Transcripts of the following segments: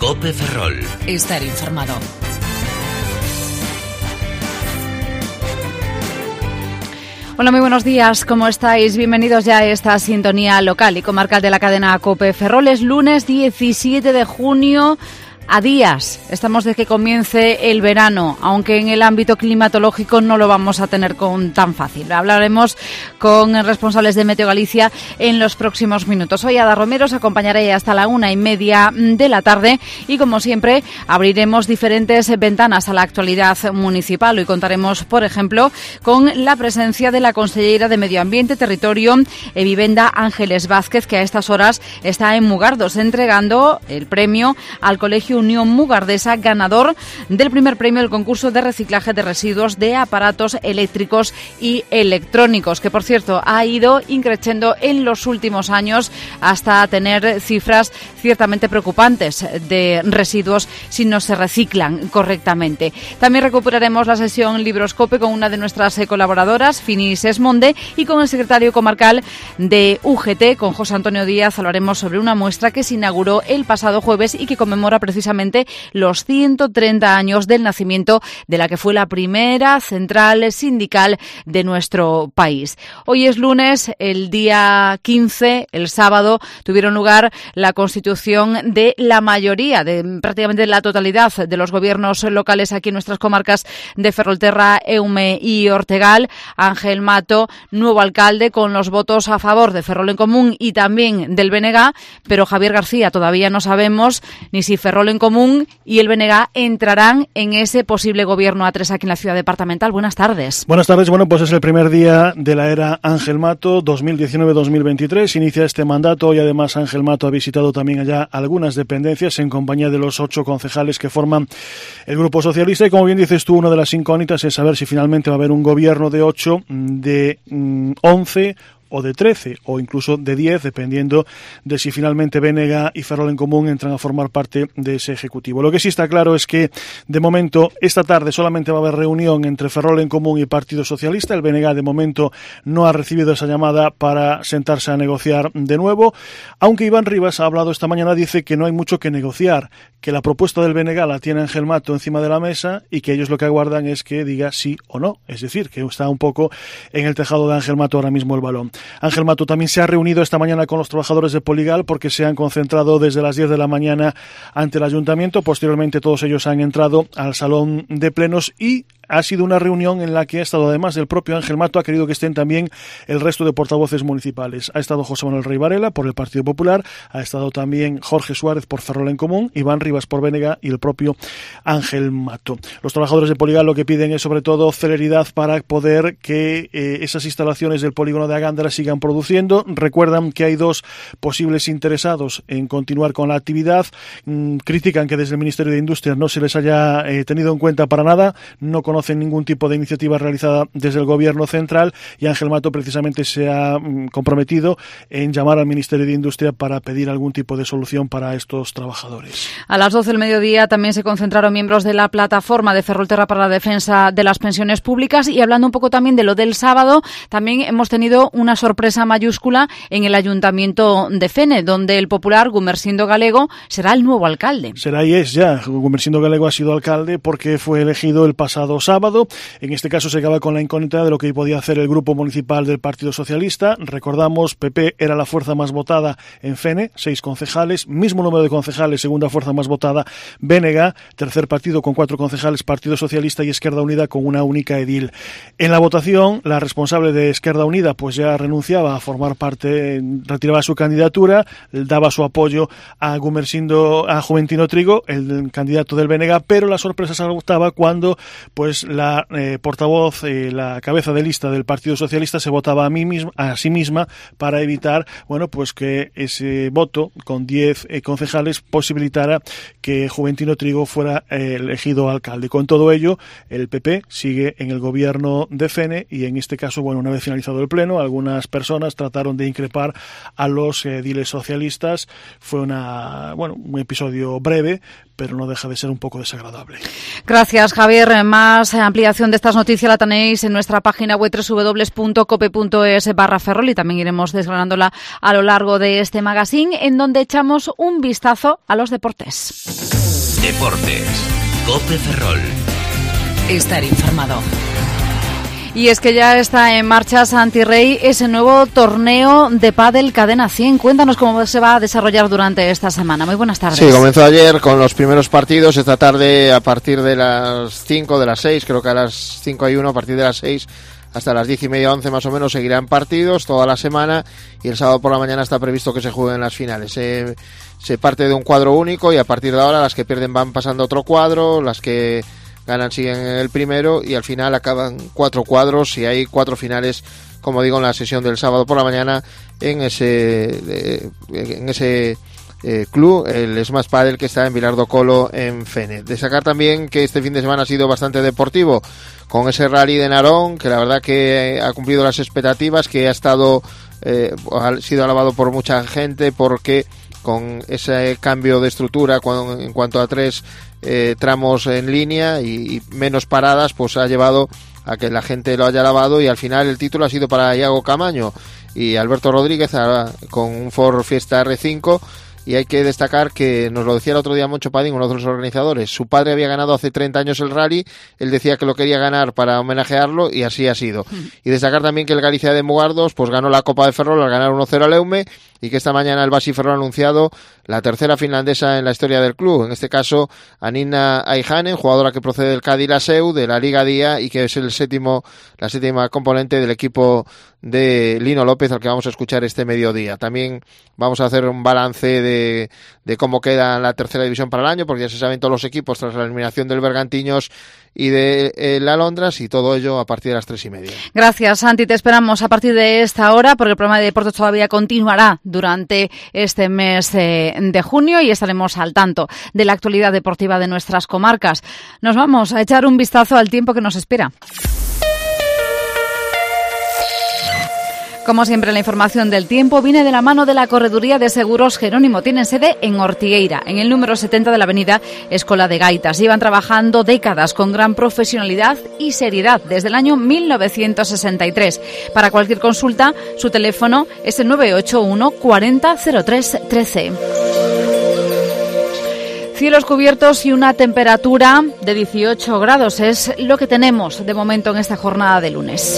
COPE Ferrol. Estar informado. Hola, muy buenos días, ¿cómo estáis? Bienvenidos ya a esta sintonía local y comarcal de la cadena COPE Ferrol. Es lunes 17 de junio. A días estamos de que comience el verano, aunque en el ámbito climatológico no lo vamos a tener tan fácil. Hablaremos con responsables de Meteo Galicia en los próximos minutos. Hoy Ada Romero os acompañaré hasta la 1:30 de la tarde y, como siempre, abriremos diferentes ventanas a la actualidad municipal. Hoy contaremos, por ejemplo, con la presencia de la consellera de Medio Ambiente, Territorio e Vivenda, Ángeles Vázquez, que a estas horas está en Mugardos entregando el premio al Colegio Unión Mugardesa, ganador del primer premio del concurso de reciclaje de residuos de aparatos eléctricos y electrónicos, que por cierto ha ido increciendo en los últimos años hasta tener cifras ciertamente preocupantes de residuos si no se reciclan correctamente. También recuperaremos la sesión Libroscope con una de nuestras colaboradoras, Finis Esmonde, y con el secretario comarcal de UGT, con José Antonio Díaz. Hablaremos sobre una muestra que se inauguró el pasado jueves y que conmemora precisamente los 130 años del nacimiento de la que fue la primera central sindical de nuestro país. Hoy es lunes, el día 15, el sábado, tuvieron lugar la constitución de la mayoría, de prácticamente la totalidad de los gobiernos locales aquí en nuestras comarcas de Ferrolterra, Eume y Ortegal. Ángel Mato, nuevo alcalde, con los votos a favor de Ferrol en Común y también del BNG, pero Javier García todavía no sabemos ni si Ferrol en Común y el BNG entrarán en ese posible gobierno A3 aquí en la ciudad departamental. Buenas tardes. Buenas tardes. Bueno, pues es el primer día de la era Ángel Mato, 2019-2023. Inicia este mandato y además Ángel Mato ha visitado también allá algunas dependencias en compañía de los 8 concejales que forman el Grupo Socialista. Y como bien dices tú, una de las incógnitas es saber si finalmente va a haber un gobierno de 8, de 11 o de 13 o incluso de 10, dependiendo de si finalmente BNG y Ferrol en Común entran a formar parte de ese ejecutivo. Lo que sí está claro es que, de momento, esta tarde solamente va a haber reunión entre Ferrol en Común y Partido Socialista. El BNG, de momento, no ha recibido esa llamada para sentarse a negociar de nuevo, aunque Iván Rivas ha hablado esta mañana, dice que no hay mucho que negociar, que la propuesta del BNG la tiene Ángel Mato encima de la mesa y que ellos lo que aguardan es que diga sí o no, es decir, que está un poco en el tejado de Ángel Mato ahora mismo el balón. Ángel Mato también se ha reunido esta mañana con los trabajadores de Poligal porque se han concentrado desde las 10 de la mañana ante el ayuntamiento. Posteriormente todos ellos han entrado al salón de plenos y ha sido una reunión en la que ha estado, además del propio Ángel Mato, ha querido que estén también el resto de portavoces municipales. Ha estado José Manuel Rey Varela por el Partido Popular, ha estado también Jorge Suárez por Ferrol en Común, Iván Rivas por BNG y el propio Ángel Mato. Los trabajadores de Poligal lo que piden es sobre todo celeridad para poder que esas instalaciones del polígono de Agándara sigan produciendo. Recuerdan que hay 2 posibles interesados en continuar con la actividad. Critican que desde el Ministerio de Industria no se les haya tenido en cuenta para nada, no conocen ningún tipo de iniciativa realizada desde el Gobierno central y Ángel Mato precisamente se ha comprometido en llamar al Ministerio de Industria para pedir algún tipo de solución para estos trabajadores. A las 12 del mediodía también se concentraron miembros de la plataforma de Ferrolterra para la defensa de las pensiones públicas y hablando un poco también de lo del sábado, también hemos tenido una sorpresa mayúscula en el Ayuntamiento de Fene, donde el popular Gumersindo Galego será el nuevo alcalde. Será y es ya. Gumersindo Galego ha sido alcalde porque fue elegido el pasado sábado. En este caso se acaba con la incógnita de lo que podía hacer el grupo municipal del Partido Socialista. Recordamos, PP era la fuerza más votada en Fene, 6 concejales, mismo número de concejales, segunda fuerza más votada BNG, tercer partido con 4 concejales, Partido Socialista y Esquerda Unida con una única edil. En la votación, la responsable de Esquerda Unida pues ya renunciaba a formar parte, retiraba su candidatura, daba su apoyo a Juventino Trigo, el candidato del BNG, pero la sorpresa se adoptaba cuando pues la portavoz, la cabeza de lista del Partido Socialista se votaba a sí misma para evitar, bueno, pues que ese voto con 10 concejales posibilitara que Juventino Trigo fuera elegido alcalde. Con todo ello, el PP sigue en el gobierno de Fene y en este caso, bueno, una vez finalizado el pleno, algunas personas trataron de increpar a los ediles socialistas. Fue un episodio breve, pero no deja de ser un poco desagradable. Gracias, Javier. Más días. Ampliación de estas noticias la tenéis en nuestra página web www.cope.es/Ferrol y también iremos desgranándola a lo largo de este magazine, en donde echamos un vistazo a los deportes. Deportes. Cope Ferrol. Estar informado. Y es que ya está en marcha Santi Rey ese nuevo torneo de pádel Cadena 100. Cuéntanos cómo se va a desarrollar durante esta semana. Muy buenas tardes. Sí, comenzó ayer con los primeros partidos. Esta tarde a partir de las 5, de las 6, creo que a las 5 hay uno, a partir de las 6 hasta las 10:30, 11 más o menos seguirán partidos toda la semana, y el sábado por la mañana está previsto que se jueguen las finales. Se parte de un cuadro único y a partir de ahora las que pierden van pasando a otro cuadro, las que ganan siguen en el primero y al final acaban 4 cuadros y hay 4 finales, como digo, en la sesión del sábado por la mañana en ese club, el Smash Padel, que está en Vilar do Colo, en Fene. Destacar también que este fin de semana ha sido bastante deportivo, con ese rally de Narón, que la verdad que ha cumplido las expectativas, que ha sido alabado por mucha gente, porque con ese cambio de estructura en cuanto a 3 tramos en línea y menos paradas, pues ha llevado a que la gente lo haya alabado, y al final el título ha sido para Iago Camaño y Alberto Rodríguez con un Ford Fiesta R5. Y hay que destacar que nos lo decía el otro día Moncho Padín, uno de los organizadores. Su padre había ganado hace 30 años el rally, él decía que lo quería ganar para homenajearlo y así ha sido. Y destacar también que el Galicia de Mugardos pues ganó la Copa de Ferrol al ganar 1-0 al Eume, y que esta mañana el Basi Ferrol ha anunciado la tercera finlandesa en la historia del club. En este caso, Anina Aihanen, jugadora que procede del Cádiz Laseu, de la Liga Día, y que es la séptima componente del equipo de Lino López, al que vamos a escuchar este mediodía. También vamos a hacer un balance de cómo queda la tercera división para el año, porque ya se saben todos los equipos tras la eliminación del Bergantiños y de el Alondras, y todo ello a partir de las 3:30. Gracias, Santi. Te esperamos a partir de esta hora, porque el programa de deportes todavía continuará durante este mes de junio y estaremos al tanto de la actualidad deportiva de nuestras comarcas. Nos vamos a echar un vistazo al tiempo que nos espera. Como siempre, la información del tiempo viene de la mano de la Correduría de Seguros Jerónimo. Tienen sede en Ortigueira, en el número 70 de la avenida Escola de Gaitas. Llevan trabajando décadas con gran profesionalidad y seriedad desde el año 1963. Para cualquier consulta, su teléfono es el 981 40 03 13. Cielos cubiertos y una temperatura de 18 grados es lo que tenemos de momento en esta jornada de lunes.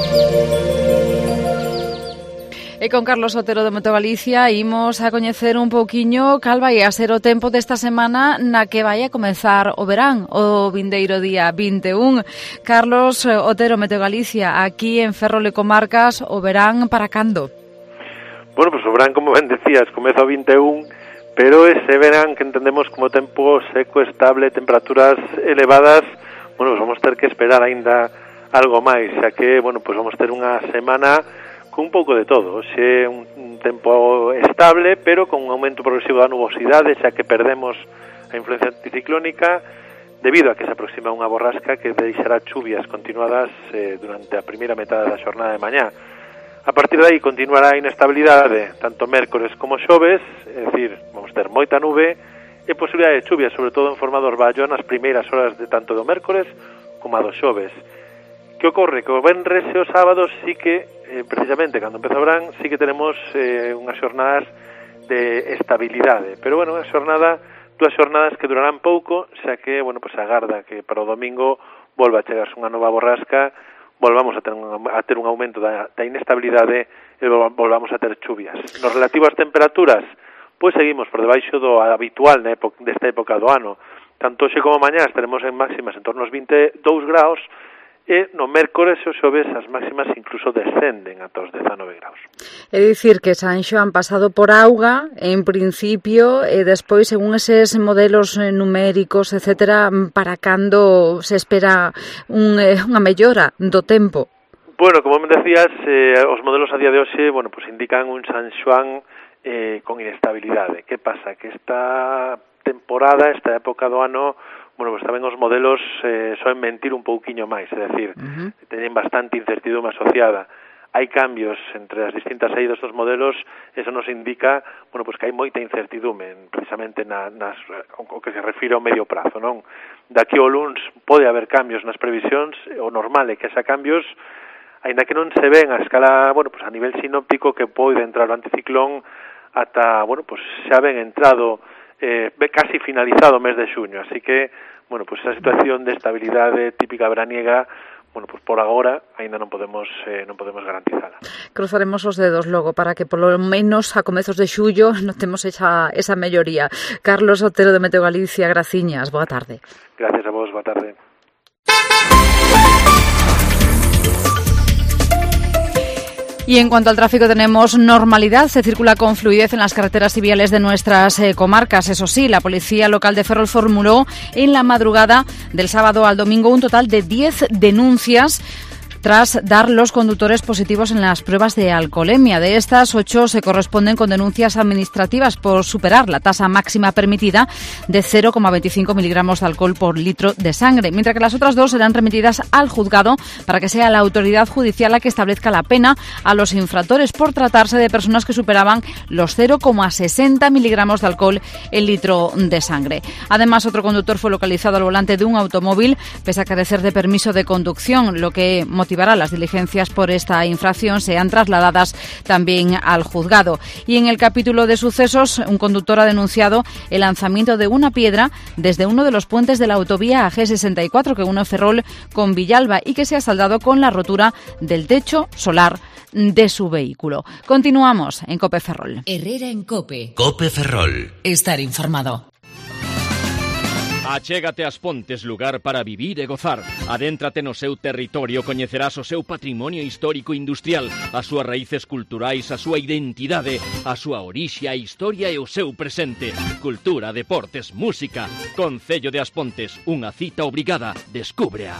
E con Carlos Otero de Meteo Galicia imos a coñecer un pouquiño cal vai a ser o tempo desta semana na que vai a comezar o verán, o vindeiro día 21. Carlos Otero, Meteo Galicia, aquí en Ferrol e Comarcas, o verán para cando? Bueno, pues o verán, como ben decías, comeza o 21, pero ese verán que entendemos como tempo seco, estable, temperaturas elevadas, bueno, pues vamos ter que esperar aínda algo máis, xa que, bueno, pues vamos ter unha semana con un pouco de todo, xe un tempo estable, pero con un aumento progresivo da nubosidade, xa que perdemos a influencia anticiclónica, debido a que se aproxima unha borrasca que deixará chuvias continuadas durante a primeira metade da xornada de mañá. A partir de aí continuará a inestabilidade, tanto mércores como xoves, é dicir, vamos ter moita nube e posibilidade de chuvias, sobre todo en forma de orballo nas primeiras horas de tanto do mércores como a do xoves. Que ocorre? Que o venres e o sábado sí que, precisamente, cando empeza o verán, sí que tenemos unhas xornadas de estabilidade. Pero, bueno, dúas xornadas que durarán pouco, xa que, bueno, pues agarda que para o domingo volva a chegarse unha nova borrasca, volvamos a ter un aumento da inestabilidade e volvamos a ter chuvias. Nos relativo ás temperaturas, pois seguimos por debaixo do habitual desta época do ano. Tanto hoxe como mañá estaremos en máximas en torno aos 22 graus, e no mércores e o xoves as máximas incluso descenden ata os 19 graus. É dicir que Sanxo han pasado por auga, en principio, e despois, según eses modelos numéricos, etcétera, para cando se espera unha mellora do tempo? Bueno, como me decías, os modelos a día de hoxe, bueno, pues indican un San Xoán con inestabilidade. Que pasa? Que esta temporada, esta época do ano, bueno, pues tamén os modelos soen mentir un pouquiño máis, é dicir, teñen bastante incertidumbre asociada. hai cambios entre as distintas saídas dos modelos, eso nos indica, bueno, pues que hai moita incertidume, precisamente o que se refire ao medio prazo, non? Daqui ao luns pode haber cambios nas previsións, o normal é que haxa cambios, aínda que non se ven a escala, bueno, pues a nivel sinóptico que pode entrar o anticiclón ata, bueno, pues xa ben entrado, casi finalizado o mes de xuño, así que, bueno, pues esa situación de estabilidade típica veraniega, bueno, pues por agora aínda non podemos garantizala. Cruzaremos os dedos logo para que polo menos a comezos de xullo notemos esa melloría. Carlos Otero de Meteo Galicia, graciñas, boa tarde. Gracias a vos, boa tarde. Y en cuanto al tráfico tenemos normalidad, se circula con fluidez en las carreteras y viales de nuestras comarcas. Eso sí, la Policía Local de Ferrol formuló en la madrugada del sábado al domingo un total de 10 denuncias tras dar los conductores positivos en las pruebas de alcoholemia. De estas, 8 se corresponden con denuncias administrativas por superar la tasa máxima permitida de 0,25 miligramos de alcohol por litro de sangre, mientras que las otras 2 serán remitidas al juzgado para que sea la autoridad judicial la que establezca la pena a los infractores por tratarse de personas que superaban los 0,60 miligramos de alcohol en litro de sangre. Además, otro conductor fue localizado al volante de un automóvil pese a carecer de permiso de conducción, lo que motivará las diligencias por esta infracción sean trasladadas también al juzgado. Y en el capítulo de sucesos, un conductor ha denunciado el lanzamiento de una piedra desde uno de los puentes de la autovía AG64 que une Ferrol con Villalba y que se ha saldado con la rotura del techo solar de su vehículo. Continuamos en COPE Ferrol. Herrera en COPE. COPE Ferrol. Estar informado. Achégate ás Pontes, lugar para vivir e gozar. Adéntrate no seu territorio, coñecerás o seu patrimonio histórico industrial, as súas raíces culturais, a súa identidade, a súa orixe, a historia e o seu presente. Cultura, deportes, música. Concello de As Pontes, unha cita obrigada. Descúbrea.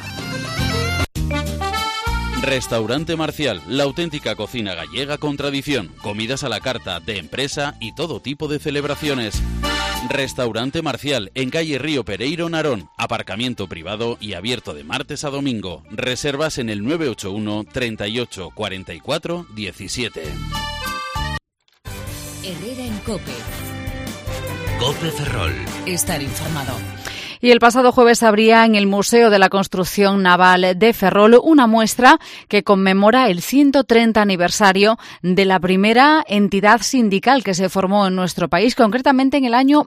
Restaurante Marcial, la auténtica cocina gallega con tradición, comidas a la carta, de empresa y todo tipo de celebraciones. Restaurante Marcial, en calle Río Pereiro, Narón, aparcamiento privado y abierto de martes a domingo. Reservas en el 981 38 44 17. Herrera en COPE. COPE Ferrol. Estar informado. Y el pasado jueves abría en el Museo de la Construcción Naval de Ferrol una muestra que conmemora el 130 aniversario de la primera entidad sindical que se formó en nuestro país, concretamente en el año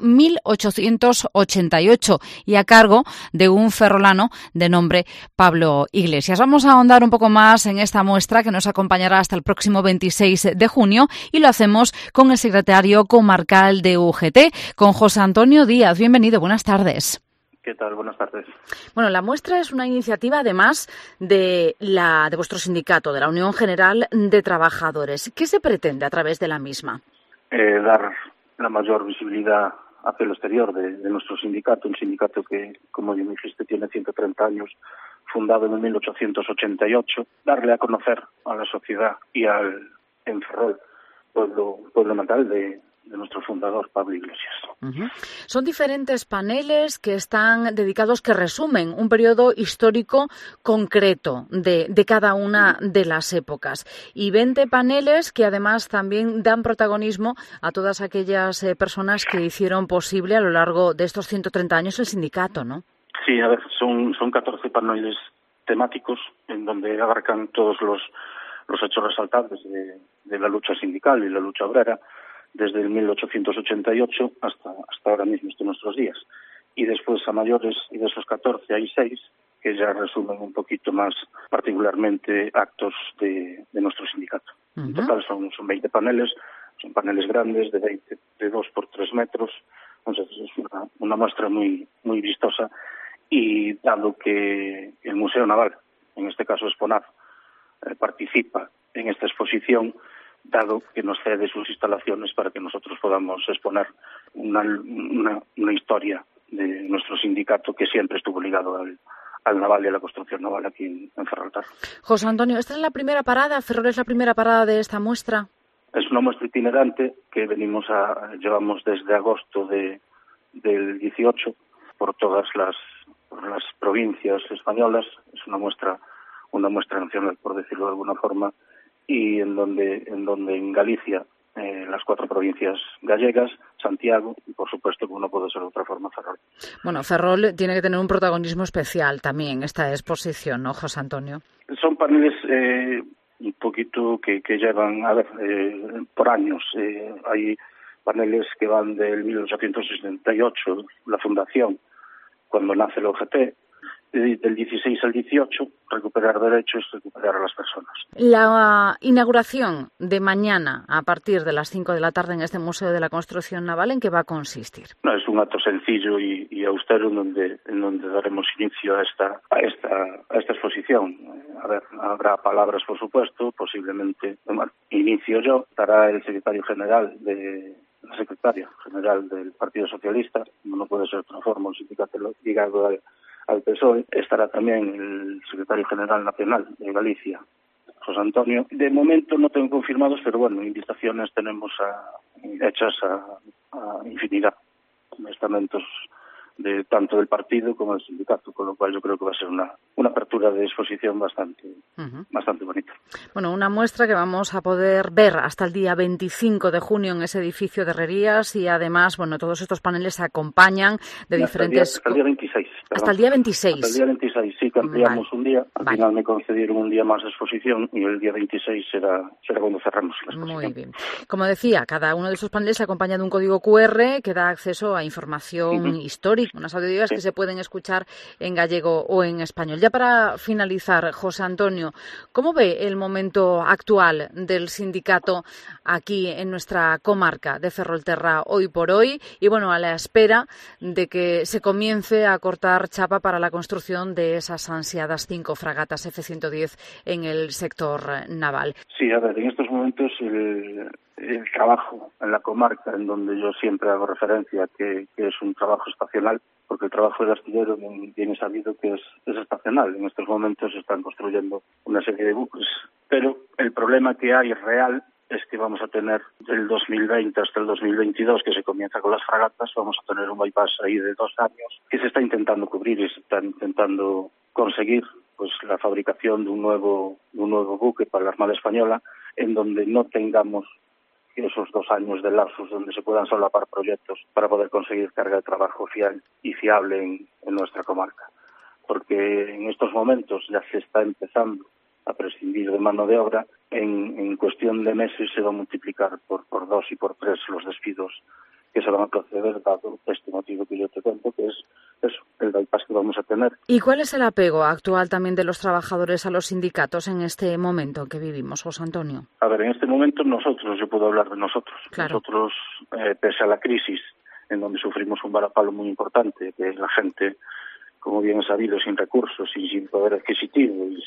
1888, y a cargo de un ferrolano de nombre Pablo Iglesias. Vamos a ahondar un poco más en esta muestra que nos acompañará hasta el próximo 26 de junio y lo hacemos con el secretario comarcal de UGT, con José Antonio Díaz. Bienvenido, buenas tardes. ¿Qué tal? Buenas tardes. Bueno, la muestra es una iniciativa, además, de vuestro sindicato, de la Unión General de Trabajadores. ¿Qué se pretende a través de la misma? Dar la mayor visibilidad hacia el exterior de nuestro sindicato, un sindicato que, como bien dijiste, tiene 130 años, fundado en 1888, darle a conocer a la sociedad y en Ferrol, pueblo natal de nuestro fundador, Pablo Iglesias. Uh-huh. Son diferentes paneles que están dedicados, que resumen un periodo histórico concreto de cada una de las épocas. Y 20 paneles que además también dan protagonismo a todas aquellas personas que hicieron posible a lo largo de estos 130 años el sindicato, ¿no? Sí, a ver, son 14 paneles temáticos en donde abarcan todos los hechos resaltables de la lucha sindical y la lucha obrera, desde el 1888 hasta ahora mismo, hasta nuestros días. Y después, a mayores, y de esos 14 hay 6 que ya resumen un poquito más particularmente actos de nuestro sindicato. Uh-huh. En total son 20 paneles, son paneles grandes de 2 por 3 metros, entonces es una muestra muy, muy vistosa. Y dado que el Museo Naval, en este caso Exponav, participa en esta exposición, dado que nos cede sus instalaciones para que nosotros podamos exponer una historia de nuestro sindicato que siempre estuvo ligado al naval y a la construcción naval aquí en Ferroltar. José Antonio, ¿esta es la primera parada? ¿Ferrol es la primera parada de esta muestra? Es una muestra itinerante que llevamos desde agosto del 18 por todas las provincias españolas. Es una muestra nacional, por decirlo de alguna forma, y en donde en Galicia, las 4 provincias gallegas, Santiago y, por supuesto, como no puede ser de otra forma, Ferrol. Bueno, Ferrol tiene que tener un protagonismo especial también esta exposición, ¿no, José Antonio? Son paneles un poquito que llevan, por años. Hay paneles que van del 1868, la fundación, cuando nace el UGT, del 16 al 18, recuperar derechos, recuperar a las personas. La inauguración de mañana, a partir de las 5 de la tarde en este Museo de la Construcción Naval, ¿en qué va a consistir? No, es un acto sencillo y austero en donde daremos inicio a esta exposición. Habrá palabras, por supuesto, posiblemente, inicio yo, estará el secretario general la secretaria general del Partido Socialista, no puede ser de otra forma, un sindicato ligado al PSOE, estará también el secretario general nacional de Galicia, José Antonio. De momento no tengo confirmados, pero bueno, invitaciones tenemos hechas a infinidad de estamentos tanto del partido como del sindicato, con lo cual yo creo que va a ser una apertura de exposición bastante bonita. Bueno, una muestra que vamos a poder ver hasta el día 25 de junio en ese edificio de Herrerías y además, bueno, todos estos paneles se acompañan de diferentes... Hasta el día 26. Perdón. Hasta el día 26. Hasta el día 26, sí, que ampliamos un día. Al final me concedieron un día más de exposición y el día 26 será cuando cerramos la exposición. Muy bien. Como decía, cada uno de estos paneles se acompaña de un código QR que da acceso a información histórica, unas audiovisuales que se pueden escuchar en gallego o en español. Ya para finalizar, José Antonio, ¿cómo ve el momento actual del sindicato aquí en nuestra comarca de Ferrolterra hoy por hoy? Y bueno, a la espera de que se comience a cortar chapa para la construcción de esas ansiadas 5 fragatas F-110 en el sector naval. Sí, a ver, en estos momentos el trabajo en la comarca, en donde yo siempre hago referencia que es un trabajo estacional, porque el trabajo del astillero bien sabido que es estacional. En estos momentos se están construyendo una serie de buques, pero el problema que hay real es que vamos a tener del 2020 hasta el 2022, que se comienza con las fragatas, vamos a tener un bypass ahí de 2 años que se está intentando cubrir y se está intentando conseguir pues la fabricación de un nuevo buque para la Armada Española, en donde no tengamos esos 2 años de lapsus donde se puedan solapar proyectos para poder conseguir carga de trabajo fiel y fiable en nuestra comarca. Porque en estos momentos ya se está empezando a prescindir de mano de obra, en cuestión de meses se va a multiplicar por 2 y por 3 los despidos que se van a proceder, dado este motivo que yo te cuento, que es eso, el bypass que vamos a tener. ¿Y cuál es el apego actual también de los trabajadores a los sindicatos en este momento que vivimos, José Antonio? A ver, en este momento yo puedo hablar de nosotros. Claro. Nosotros, pese a la crisis, en donde sufrimos un varapalo muy importante, que es la gente, como bien es sabido, sin recursos y sin poder adquisitivo y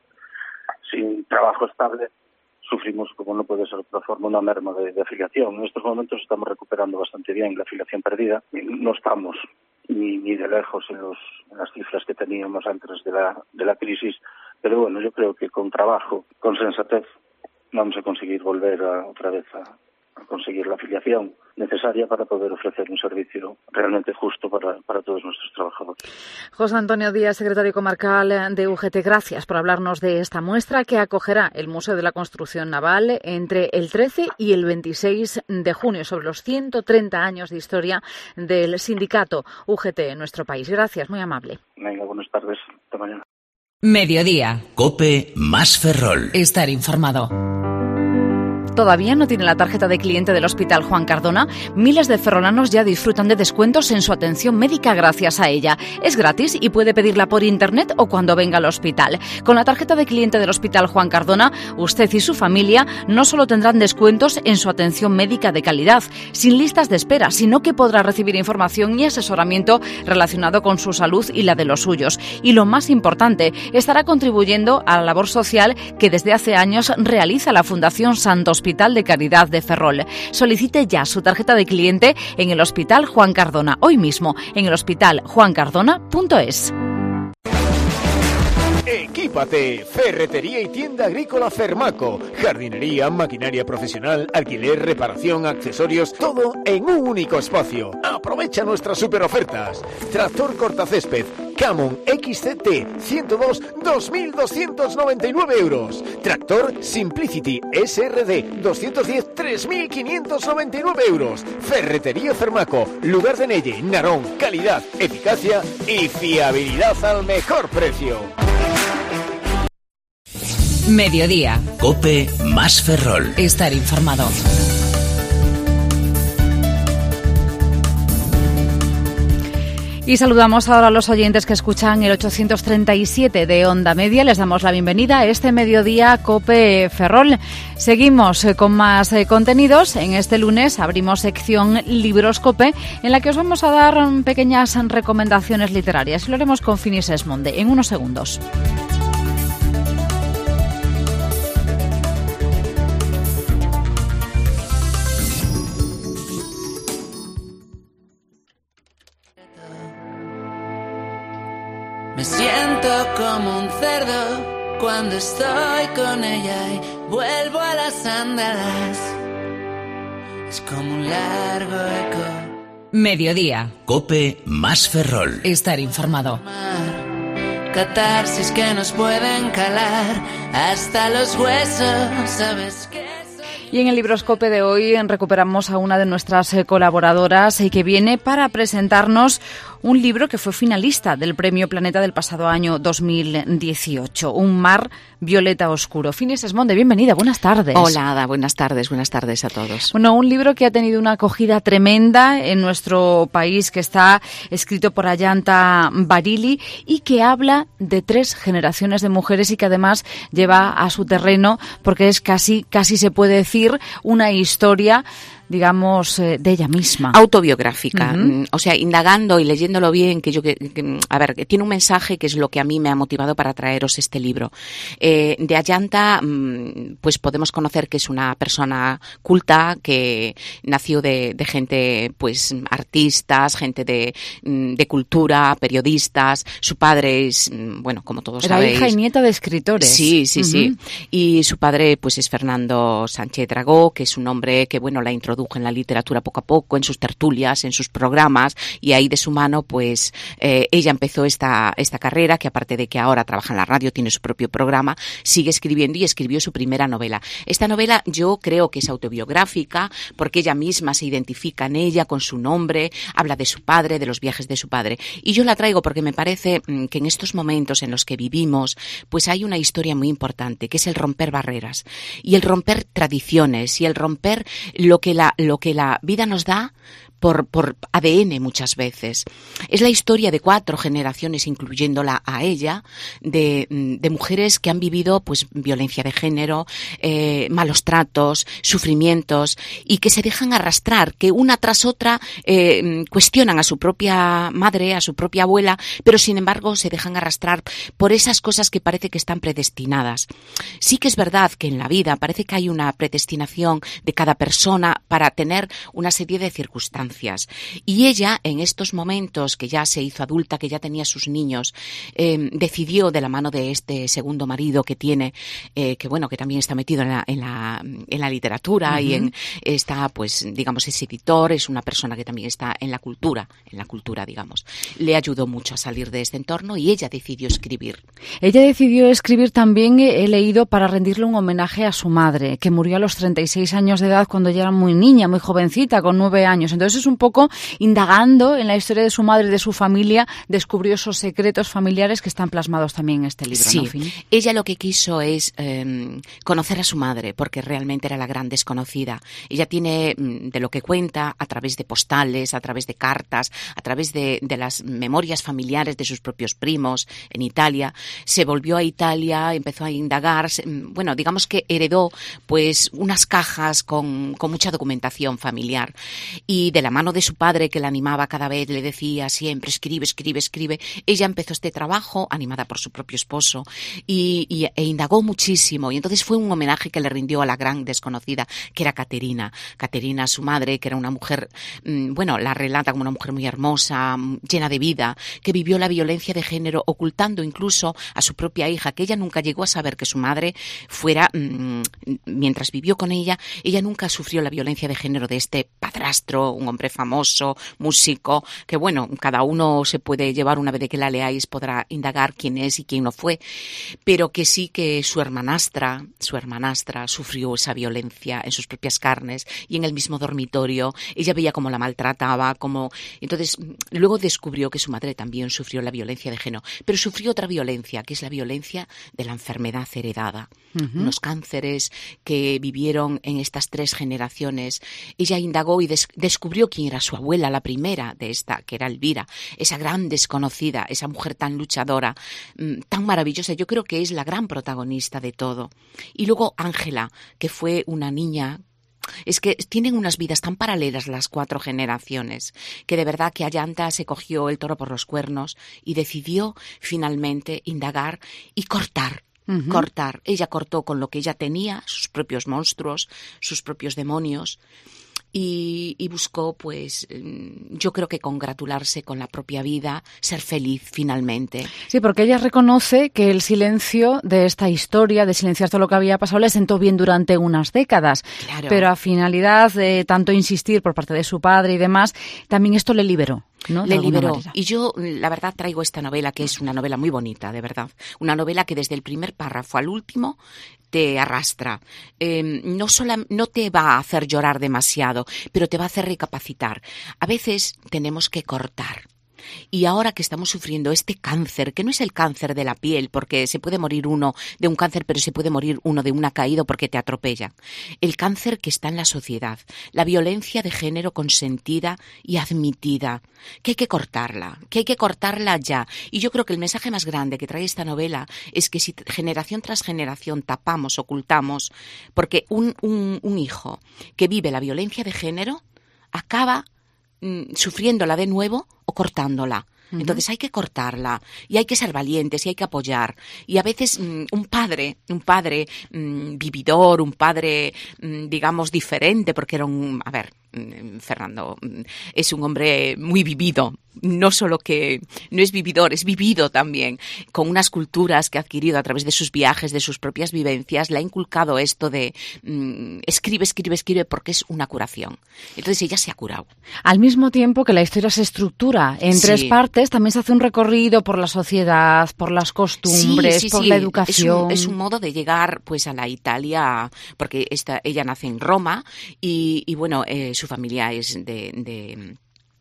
sin trabajo estable, sufrimos, como no puede ser de otra forma, una merma de afiliación. En estos momentos estamos recuperando bastante bien la afiliación perdida. No estamos ni de lejos en las cifras que teníamos antes de la crisis, pero bueno, yo creo que con trabajo, con sensatez, vamos a conseguir volver otra vez a conseguir la afiliación necesaria para poder ofrecer un servicio realmente justo para todos nuestros trabajadores. José Antonio Díaz, secretario comarcal de UGT, gracias por hablarnos de esta muestra que acogerá el Museo de la Construcción Naval entre el 13 y el 26 de junio, sobre los 130 años de historia del sindicato UGT en nuestro país. Gracias, muy amable. Venga, buenas tardes. Hasta mañana. Mediodía. COPE más Ferrol. Estar informado. ¿Todavía no tiene la tarjeta de cliente del Hospital Juan Cardona? Miles de ferrolanos ya disfrutan de descuentos en su atención médica gracias a ella. Es gratis y puede pedirla por internet o cuando venga al hospital. Con la tarjeta de cliente del Hospital Juan Cardona, usted y su familia no solo tendrán descuentos en su atención médica de calidad, sin listas de espera, sino que podrá recibir información y asesoramiento relacionado con su salud y la de los suyos. Y lo más importante, estará contribuyendo a la labor social que desde hace años realiza la Fundación Santo Hospital de Caridad de Ferrol. Solicite ya su tarjeta de cliente en el Hospital Juan Cardona, hoy mismo en el hospitaljuancardona.es. Equípate, ferretería y tienda agrícola Fermaco, jardinería, maquinaria profesional, alquiler, reparación, accesorios, todo en un único espacio. Aprovecha nuestras super ofertas. Tractor cortacésped, Camon XCT 102 2.299 euros. Tractor Simplicity SRD 210 3.599 euros. Ferretería Fermaco, lugar de Nelle, Narón, calidad, eficacia y fiabilidad al mejor precio. Mediodía. COPE más Ferrol. Estar informado. Y saludamos ahora a los oyentes que escuchan el 837 de Onda Media. Les damos la bienvenida a este mediodía COPE Ferrol. Seguimos con más contenidos. En este lunes abrimos sección Libros COPE, en la que os vamos a dar pequeñas recomendaciones literarias. Lo haremos con Finis Esmonde en unos segundos. Me siento como un cerdo cuando estoy con ella y vuelvo a las andadas. Es como un largo eco. Mediodía. COPE más Ferrol. Estar informado. Catarsis que nos pueden calar hasta los huesos, ¿sabes qué? Y en el Libroscope de hoy recuperamos a una de nuestras colaboradoras y que viene para presentarnos un libro que fue finalista del Premio Planeta del pasado año 2018, Un mar violeta oscuro. Finis Esmonde, bienvenida, buenas tardes. Hola, Ada, buenas tardes a todos. Bueno, un libro que ha tenido una acogida tremenda en nuestro país, que está escrito por Ayanta Barili y que habla de 3 generaciones de mujeres y que además lleva a su terreno, porque es casi se puede decir una historia, digamos, de ella misma. Autobiográfica. O sea, indagando y leyéndolo bien, que tiene un mensaje que es lo que a mí me ha motivado para traeros este libro. De Ayanta, pues podemos conocer que es una persona culta, que nació de gente, pues, artistas, gente de cultura, periodistas. Su padre es, bueno, como todos sabéis... Era hija y nieta de escritores. Sí. Y su padre, pues, es Fernando Sánchez Dragó, que es un hombre que, bueno, la introdujo en la literatura poco a poco, en sus tertulias, en sus programas, y ahí de su mano, pues, ella empezó esta carrera, que aparte de que ahora trabaja en la radio, tiene su propio programa, sigue escribiendo y escribió su primera novela. Esta novela yo creo que es autobiográfica, porque ella misma se identifica en ella, con su nombre, habla de su padre, de los viajes de su padre. Y yo la traigo porque me parece que en estos momentos en los que vivimos, pues hay una historia muy importante, que es el romper barreras, y el romper tradiciones, y el romper lo que la vida nos da por ADN muchas veces. Es la historia de 4 generaciones, incluyéndola a ella, de mujeres que han vivido, pues, violencia de género, malos tratos, sufrimientos, y que se dejan arrastrar, que una tras otra cuestionan a su propia madre, a su propia abuela, pero sin embargo se dejan arrastrar por esas cosas que parece que están predestinadas. Sí que es verdad que en la vida parece que hay una predestinación de cada persona para tener una serie de circunstancias. Y ella, en estos momentos que ya se hizo adulta, que ya tenía sus niños, decidió, de la mano de este segundo marido que tiene, que también está metido en la literatura, y está, pues, digamos, es editor, es una persona que también está en la cultura, digamos. Le ayudó mucho a salir de este entorno y ella decidió escribir. Ella decidió escribir también, he leído, para rendirle un homenaje a su madre, que murió a los 36 años de edad cuando ella era muy niña, muy jovencita, con 9 años. Entonces es un poco indagando en la historia de su madre y de su familia, descubrió esos secretos familiares que están plasmados también en este libro. Sí, ¿no, Fini? Ella lo que quiso es conocer a su madre, porque realmente era la gran desconocida. Ella tiene, de lo que cuenta, a través de postales, a través de cartas, a través de las memorias familiares de sus propios primos en Italia. Se volvió a Italia, empezó a indagar, bueno, digamos que heredó, pues, unas cajas con mucha documentación familiar, y de la mano de su padre, que la animaba cada vez, le decía siempre escribe, ella empezó este trabajo animada por su propio esposo e indagó muchísimo, y entonces fue un homenaje que le rindió a la gran desconocida, que era Caterina, su madre, que era una mujer, la relata como una mujer muy hermosa, llena de vida, que vivió la violencia de género ocultando incluso a su propia hija, que ella nunca llegó a saber que su madre fuera, mientras vivió con ella nunca sufrió la violencia de género de este padrastro, un hombre famoso, músico, que bueno, cada uno se puede llevar, una vez de que la leáis podrá indagar quién es y quién no fue, pero que sí que su hermanastra sufrió esa violencia en sus propias carnes y en el mismo dormitorio. Ella veía cómo la maltrataba, entonces luego descubrió que su madre también sufrió la violencia de género, pero sufrió otra violencia, que es la violencia de la enfermedad heredada. Unos cánceres que vivieron en estas 3 generaciones. Ella indagó y descubrió quién era su abuela, la primera de esta, que era Elvira, esa gran desconocida, esa mujer tan luchadora, tan maravillosa. Yo creo que es la gran protagonista de todo. Y luego Ángela, que fue una niña. Es que tienen unas vidas tan paralelas las 4 generaciones, que de verdad que Ayanta se cogió el toro por los cuernos y decidió finalmente indagar y cortar. Cortar. Ella cortó con lo que ella tenía, sus propios monstruos, sus propios demonios, y buscó, pues, yo creo que congratularse con la propia vida, ser feliz finalmente. Sí, porque ella reconoce que el silencio de esta historia, de silenciar todo lo que había pasado, le sentó bien durante unas décadas. Claro. Pero a finalidad de tanto insistir por parte de su padre y demás, también esto le liberó, ¿no? Le liberó. Y yo, la verdad, traigo esta novela, que es una novela muy bonita, de verdad. Una novela que desde el primer párrafo al último te arrastra. No te va a hacer llorar demasiado, pero te va a hacer recapacitar. A veces tenemos que cortar. Y ahora que estamos sufriendo este cáncer, que no es el cáncer de la piel, porque se puede morir uno de un cáncer, pero se puede morir uno de una caída porque te atropella. El cáncer que está en la sociedad, la violencia de género consentida y admitida, que hay que cortarla ya. Y yo creo que el mensaje más grande que trae esta novela es que si generación tras generación tapamos, ocultamos, porque un hijo que vive la violencia de género acaba sufriéndola de nuevo o cortándola. Entonces hay que cortarla y hay que ser valientes y hay que apoyar. Y a veces un padre vividor, un padre, digamos, diferente, porque era Fernando es un hombre muy vivido. No solo que no es vividor, es vivido también, con unas culturas que ha adquirido a través de sus viajes, de sus propias vivencias. Le ha inculcado esto de escribe porque es una curación. Entonces ella se ha curado. Al mismo tiempo que la historia se estructura en 3 partes, también se hace un recorrido por la sociedad, por las costumbres, por la educación. Es un modo de llegar, pues, a la Italia, porque ella nace en Roma y bueno, su familia es de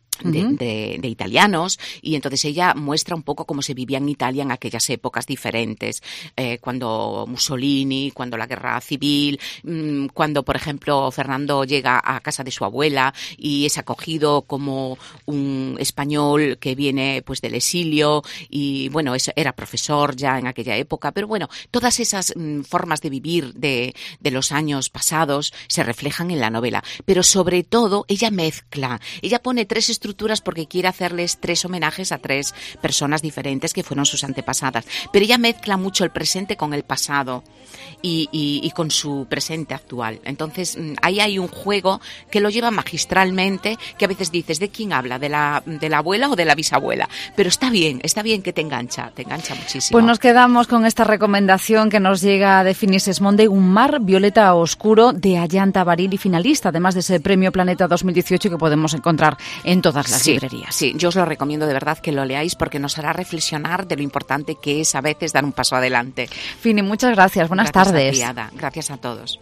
italianos, y entonces ella muestra un poco cómo se vivía en Italia en aquellas épocas diferentes, cuando Mussolini, cuando la guerra civil, cuando, por ejemplo, Fernando llega a casa de su abuela y es acogido como un español que viene, pues, del exilio, y bueno, era profesor ya en aquella época, pero bueno, todas esas formas de vivir de los años pasados se reflejan en la novela, pero sobre todo ella pone 3 estructuras porque quiere hacerles 3 homenajes a 3 personas diferentes que fueron sus antepasadas. Pero ella mezcla mucho el presente con el pasado y con su presente actual. Entonces ahí hay un juego que lo lleva magistralmente, que a veces dices, ¿de quién habla? ¿De la abuela o de la bisabuela? Pero está bien que te engancha muchísimo. Pues nos quedamos con esta recomendación que nos llega de Finis Esmonde, Un mar violeta oscuro, de Ayanta Barili, finalista, además de ese premio Planeta 2018 que podemos encontrar en todas las librerías. Sí, yo os lo recomiendo de verdad que lo leáis porque nos hará reflexionar de lo importante que es a veces dar un paso adelante. Fini, muchas gracias. Buenas tardes. Gracias a todos.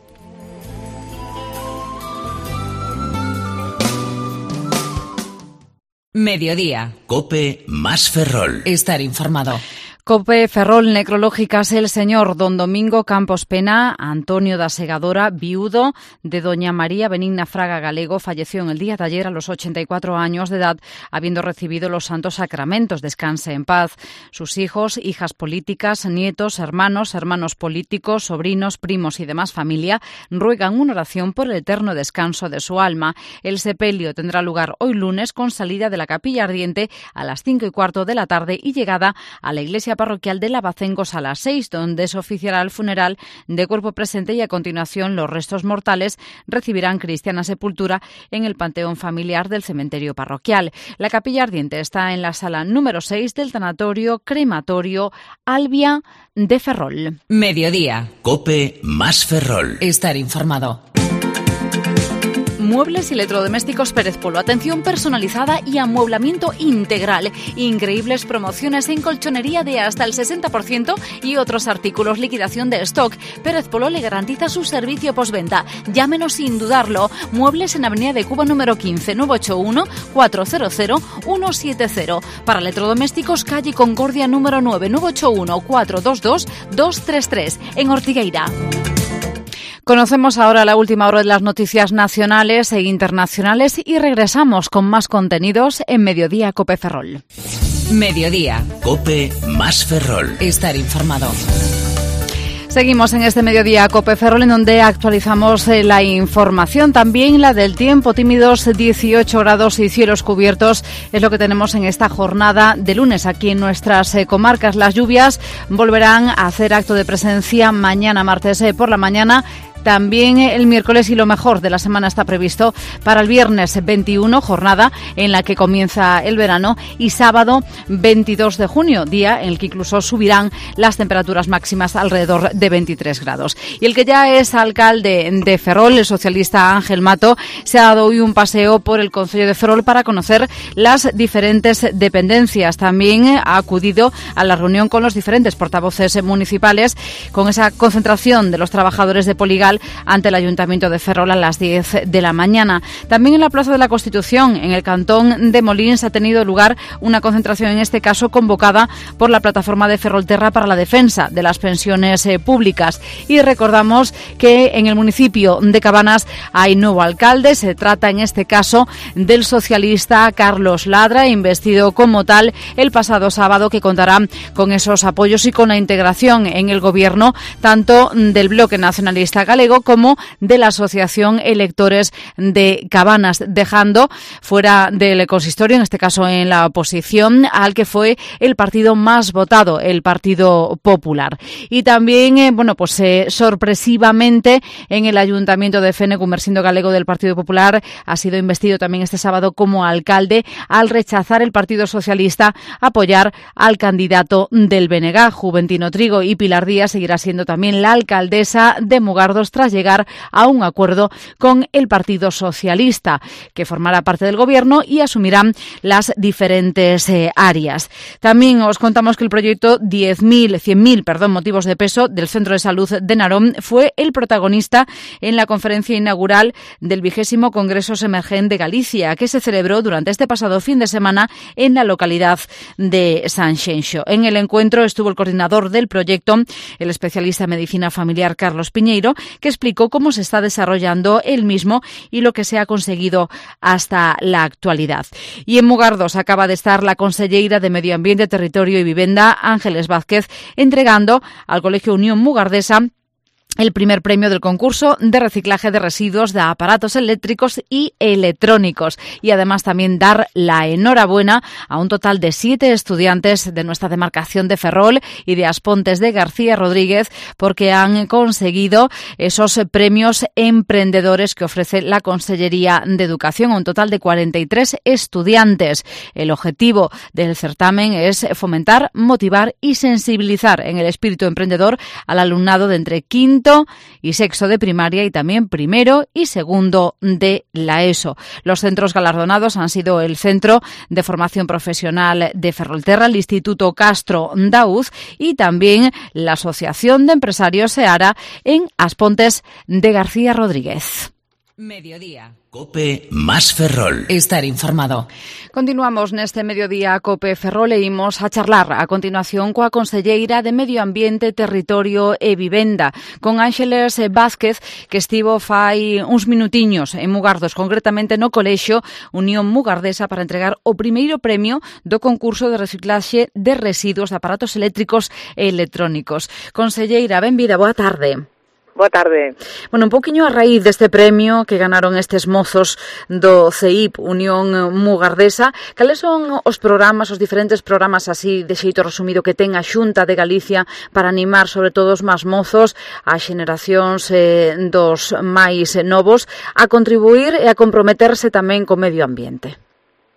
Mediodía. COPE más Ferrol. Estar informado. COPE Ferrol, necrológicas el señor don Domingo Campos Pena, Antonio da Segadora, viudo de doña María Benigna Fraga Galego, falleció en el día de ayer a los 84 años de edad, habiendo recibido los santos sacramentos. Descanse en paz. Sus hijos, hijas políticas, nietos, hermanos políticos, sobrinos, primos y demás familia ruegan una oración por el eterno descanso de su alma. El sepelio tendrá lugar hoy lunes con salida de la Capilla Ardiente a las 5:15 de la tarde y llegada a la iglesia parroquial de Lavacencos a las 6, donde se oficiará el funeral de cuerpo presente y a continuación los restos mortales recibirán cristiana sepultura en el panteón familiar del cementerio parroquial. La Capilla Ardiente está en la sala número 6 del tanatorio crematorio Albia de Ferrol. Mediodía. COPE más Ferrol. Estar informado. Muebles y electrodomésticos Pérez Polo. Atención personalizada y amueblamiento integral. Increíbles promociones en colchonería de hasta el 60% y otros artículos. Liquidación de stock. Pérez Polo le garantiza su servicio postventa. Llámenos sin dudarlo. Muebles en Avenida de Cuba número 15, 981 400 170. Para electrodomésticos, calle Concordia número 9, 981 422 233 en Ortigueira. Conocemos ahora la última hora de las noticias nacionales e internacionales y regresamos con más contenidos en Mediodía Cope Ferrol. Mediodía. Cope más Ferrol. Estar informado. Seguimos en este Mediodía Cope Ferrol, en donde actualizamos la información, también la del tiempo. Tímidos 18 grados y cielos cubiertos es lo que tenemos en esta jornada de lunes aquí en nuestras comarcas. Las lluvias volverán a hacer acto de presencia mañana martes por la mañana. También el miércoles, y lo mejor de la semana está previsto para el viernes 21, jornada en la que comienza el verano, y sábado 22 de junio, día en el que incluso subirán las temperaturas máximas alrededor de 23 grados. Y el que ya es alcalde de Ferrol, el socialista Ángel Mato, se ha dado hoy un paseo por el concello de Ferrol para conocer las diferentes dependencias. También ha acudido a la reunión con los diferentes portavoces municipales, con esa concentración de los trabajadores de Poligal ante el Ayuntamiento de Ferrol a las 10 de la mañana. También en la Plaza de la Constitución, en el cantón de Molins, ha tenido lugar una concentración, en este caso convocada por la plataforma de Ferrolterra para la defensa de las pensiones públicas. Y recordamos que en el municipio de Cabanas hay nuevo alcalde. Se trata en este caso del socialista Carlos Ladra, investido como tal el pasado sábado, que contará con esos apoyos y con la integración en el gobierno tanto del Bloque Nacionalista Galego como de la Asociación Electores de Cabanas, dejando fuera del consistorio, en este caso en la oposición, al que fue el partido más votado, el Partido Popular. Y también, sorpresivamente, en el Ayuntamiento de Fene, Gumersindo Galego del Partido Popular ha sido investido también este sábado como alcalde, al rechazar el Partido Socialista apoyar al candidato del BNG, Juventino Trigo, y Pilar Díaz seguirá siendo también la alcaldesa de Mugardos tras llegar a un acuerdo con el Partido Socialista, que formará parte del gobierno y asumirán las diferentes áreas. También os contamos que el proyecto 100.000 motivos de peso del Centro de Salud de Narón fue el protagonista en la conferencia inaugural del 20º Congreso Emergent de Galicia, que se celebró durante este pasado fin de semana en la localidad de Sanxenxo. En el encuentro estuvo el coordinador del proyecto, el especialista en medicina familiar Carlos Piñeiro, que explicó cómo se está desarrollando el mismo y lo que se ha conseguido hasta la actualidad. Y en Mugardos acaba de estar la conselleira de Medio Ambiente, Territorio y Vivenda, Ángeles Vázquez, entregando al Colegio Unión Mugardesa el primer premio del concurso de reciclaje de residuos de aparatos eléctricos y electrónicos. Y además también dar la enhorabuena a un total de 7 estudiantes de nuestra demarcación de Ferrol y de Aspontes de García Rodríguez, porque han conseguido esos premios emprendedores que ofrece la Consellería de Educación. Un total de 43 estudiantes. El objetivo del certamen es fomentar, motivar y sensibilizar en el espíritu emprendedor al alumnado de entre quinto y sexto de primaria y también primero y segundo de la ESO. Los centros galardonados han sido el Centro de Formación Profesional de Ferrolterra, el Instituto Castro Dauz y también la Asociación de Empresarios Seara en Aspontes de García Rodríguez. Mediodía. Cope más Ferrol. Estar informado. Continuamos neste Mediodía Cope Ferrol e imos a charlar a continuación coa conselleira de Medio Ambiente, Territorio e Vivenda, con Ángeles Vázquez, que estivo fai uns minutiños en Mugardos, concretamente no Colexio Unión Mugardesa, para entregar o primeiro premio do concurso de reciclaxe de residuos de aparatos eléctricos e electrónicos. Conselleira, benvida, boa tarde. Boa tarde. Bueno, un poquinho a raíz deste premio que ganaron estes mozos do CEIP Unión Mugardesa, cales son os programas, os diferentes programas así de xeito resumido que ten a Xunta de Galicia para animar sobre todo os máis mozos, as xeneracións dos máis novos, a contribuir e a comprometerse tamén co medio ambiente?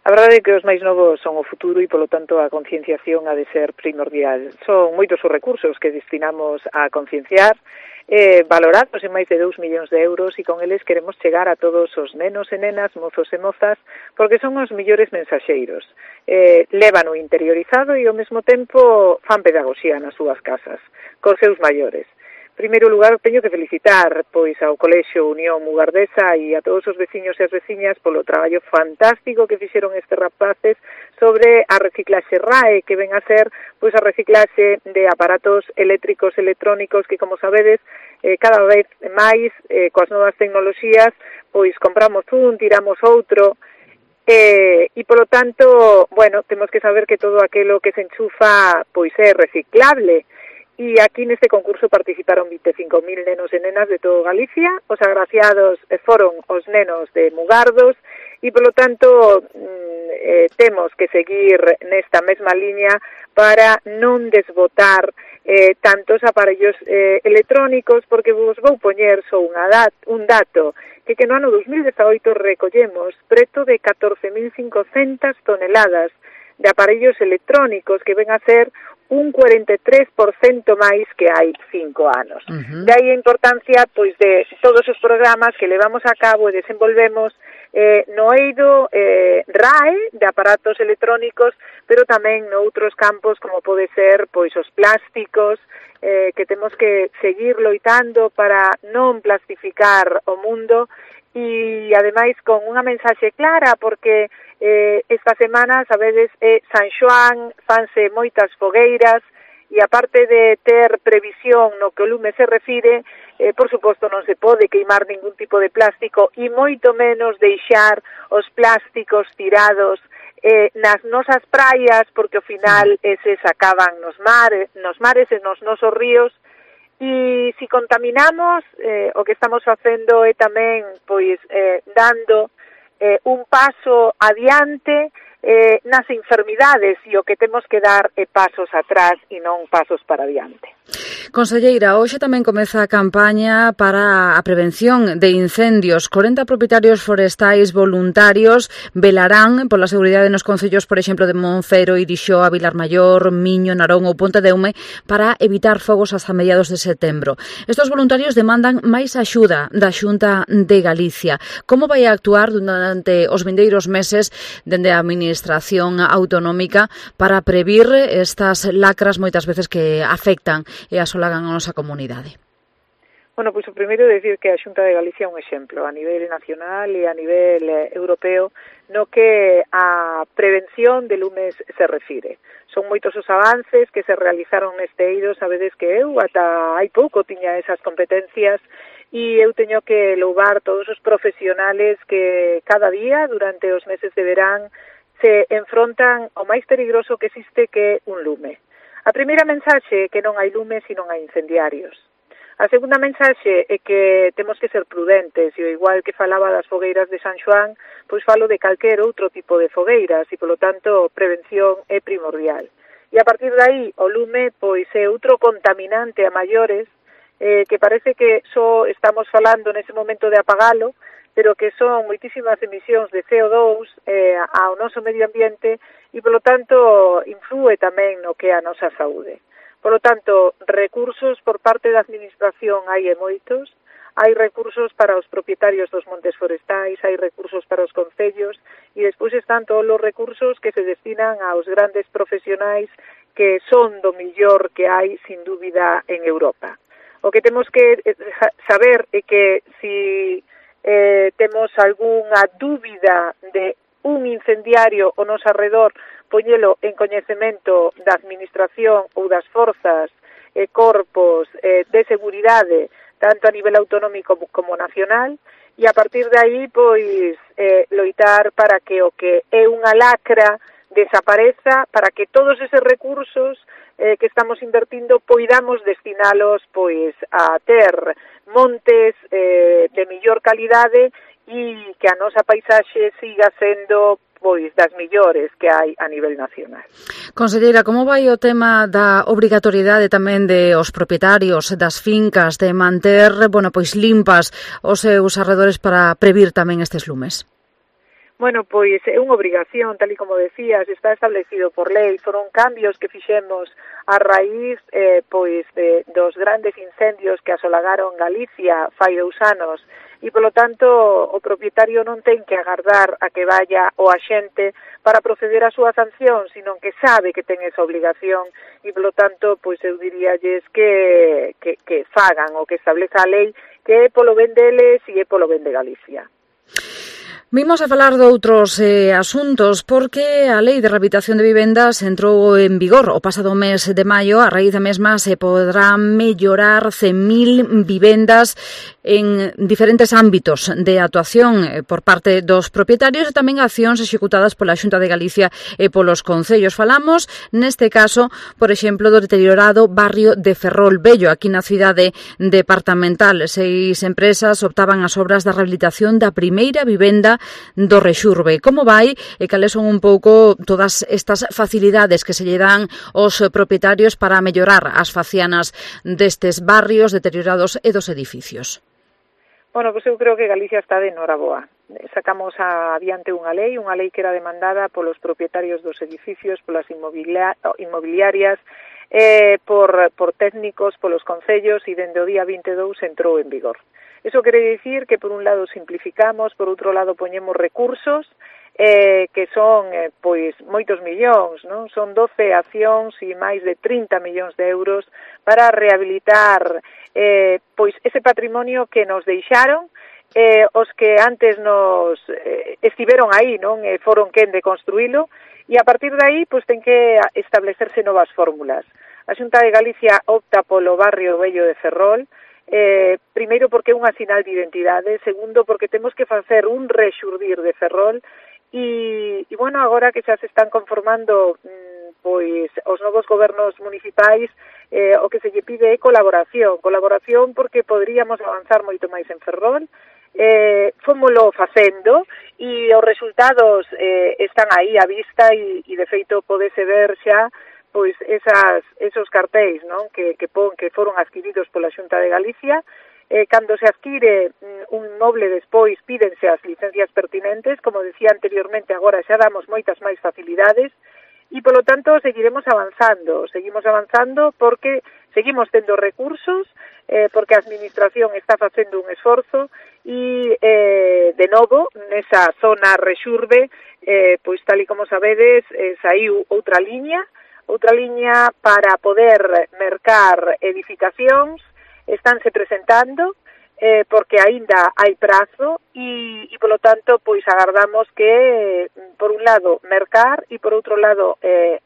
A verdade é que os máis novos son o futuro e, polo tanto, a concienciación ha de ser primordial. Son moitos os recursos que destinamos a concienciar, valorados en máis de 2 millóns de euros, e con eles queremos chegar a todos os nenos e nenas, mozos e mozas, porque son os millores mensaxeiros. Levan o interiorizado e, ao mesmo tempo, fan pedagogía nas súas casas, cos seus maiores. En primeiro lugar, teño que felicitar pois ao Colexio Unión Mugardesa e a todos os veciños e as veciñas polo traballo fantástico que fixeron estes rapaces sobre a reciclaxe RAE, que ven a ser pois a reciclaxe de aparatos eléctricos electrónicos que, como sabedes, cada vez máis coas novas tecnoloxías, pois compramos un, tiramos outro, e polo tanto, bueno, temos que saber que todo aquilo que se enchufa pois é reciclable. E aquí neste concurso participaron 25.000 nenos e nenas de todo Galicia. Os agraciados foron os nenos de Mugardos e, polo tanto, temos que seguir nesta mesma liña para non desbotar tantos aparellos electrónicos, porque vos vou poñer só un dato, que no ano 2018 recollemos preto de 14.500 toneladas de aparellos electrónicos, que ven a ser un 43% máis que hai 5 anos. De aí a importancia pois de todos os programas que levamos a cabo e desenvolvemos no eido RAE de aparatos electrónicos, pero tamén noutros campos como pode ser pois os plásticos, que temos que seguir loitando para non plastificar o mundo, e ademais con unha mensaxe clara, porque esta semana, sabedes, San Xoán, fanse moitas fogueiras, e aparte de ter previsión no que o lume se refire, por suposto non se pode queimar ningún tipo de plástico, e moito menos deixar os plásticos tirados nas nosas praias, porque ao final eses acaban nos mares e nos nosos ríos. E se contaminamos, o que estamos facendo é tamén pois dando un paso adiante nas enfermidades, e o que temos que dar é pasos atrás e non pasos para adiante. Conselleira, hoxe tamén comeza a campaña para a prevención de incendios. 40 propietarios forestais voluntarios velarán pola seguridade nos concellos, por exemplo, de Monfero, Irixoa, Vilarmaior, Miño, Narón ou Pontedeume, para evitar fogos hasta mediados de setembro. Estos voluntarios demandan máis axuda da Xunta de Galicia. Como vai a actuar durante os vindeiros meses dende a Administración Autonómica para previr estas lacras moitas veces que afectan e asolagan a nosa comunidade? Bueno, pois o primeiro é dicir que a Xunta de Galicia é un exemplo a nivel nacional e a nivel europeo no que a prevención de lumes se refire. Son moitos os avances que se realizaron neste eido. Sabedes que eu ata hai pouco tiña esas competencias, e eu teño que louvar todos os profesionales que cada día durante os meses de verán se enfrontan ao máis perigoso que existe, que é un lume. A primeira mensaxe é que non hai lumes e non hai incendiarios. A segunda mensaxe é que temos que ser prudentes, e ao igual que falaba das fogueiras de San Xoán, pois falo de calquer outro tipo de fogueiras, e polo tanto prevención é primordial. E a partir de aí o lume pois é outro contaminante a maiores, que parece que só estamos falando nese momento de apagalo, pero que son moitísimas emisións de CO2 ao noso medio ambiente, e, polo tanto, inflúe tamén no que é a nosa saúde. Polo tanto, recursos por parte da Administración hai moitos, hai recursos para os propietarios dos montes forestais, hai recursos para os concellos, e despois están todos os recursos que se destinan aos grandes profesionais que son do millor que hai, sin dúbida, en Europa. O que temos que saber é que se temos algunha dúbida de un incendiario ao noso arredor, poñelo en coñecemento da Administración ou das forzas e corpos de seguridade, tanto a nivel autonómico como nacional, e a partir de aí, pois, loitar para que o que é unha lacra desapareza, para que todos eses recursos que estamos invertindo poidamos destinalos pois a ter montes de mellor calidade e que a nosa paisaxe siga sendo pois das millores que hai a nivel nacional. Conselleira, como vai o tema da obrigatoriedade tamén de os propietarios das fincas de manter, pois limpas os seus arredores para previr tamén estes lumes? Bueno, pois é unha obrigación, tal e como decías, está establecido por lei, foron cambios que fixemos a raíz dos grandes incendios que asolagaron Galicia fai 2 anos, e polo tanto o propietario non ten que agardar a que vaya o axente para proceder á súa sanción, sino que sabe que ten esa obligación, e polo tanto, pois eu diríalles que fagan o que estableza a lei, que é polo ben deles e é polo ben de Galicia. Vimos a falar de outros asuntos porque a Lei de Rehabilitación de Vivendas entrou en vigor o pasado mes de maio. A raíz da mesma se podrá mellorar 100.000 vivendas en diferentes ámbitos de actuación por parte dos propietarios e tamén accións executadas pola Xunta de Galicia e polos concellos. Falamos, neste caso, por exemplo, do deteriorado barrio de Ferrol Vello, aquí na cidade departamental. 6 empresas optaban as obras da rehabilitación da primeira vivenda do Rexurbe. Como vai e cales son un pouco todas estas facilidades que se lle dan aos propietarios para mellorar as facianas destes barrios deteriorados e dos edificios? Bueno, pois eu creo que Galicia está de noraboa. Sacamos adiante unha lei que era demandada polos propietarios dos edificios, polas inmobiliarias, por técnicos, polos concellos, e dende o día 22 entrou en vigor. Eso quere dicir que, por un lado, simplificamos, por outro lado, poñemos recursos que son, pois, moitos millóns, non? Son 12 accións e máis de 30 millóns de euros para rehabilitar, pois, ese patrimonio que nos deixaron os que antes nos estiveron aí, non? Foron quen de construílo, e a partir de aí, pois, ten que establecerse novas fórmulas. A Xunta de Galicia opta polo barrio Vello de Ferrol, primeiro porque é unha sinal de identidade, segundo porque temos que facer un rexurdir de Ferrol e bueno, agora que xa se están conformando pois os novos gobernos municipais, o que se lle pide é colaboración porque poderíamos avanzar moito máis en Ferrol. Fómolo facendo e os resultados están aí á vista e de feito podese ver xa pois esos cartéis, non? Que foron adquiridos pola Xunta de Galicia. Cando se adquire un inmoble despois pídense as licencias pertinentes, como decía anteriormente, agora xa damos moitas máis facilidades e polo tanto seguimos avanzando porque seguimos tendo recursos, porque a administración está facendo un esforzo e de novo nesa zona Rexurbe, pois tal e como sabedes, saiu outra liña para poder mercar edificacións, estánse presentando, porque aínda hai prazo e polo tanto, pois agardamos que, por un lado, mercar e por outro lado,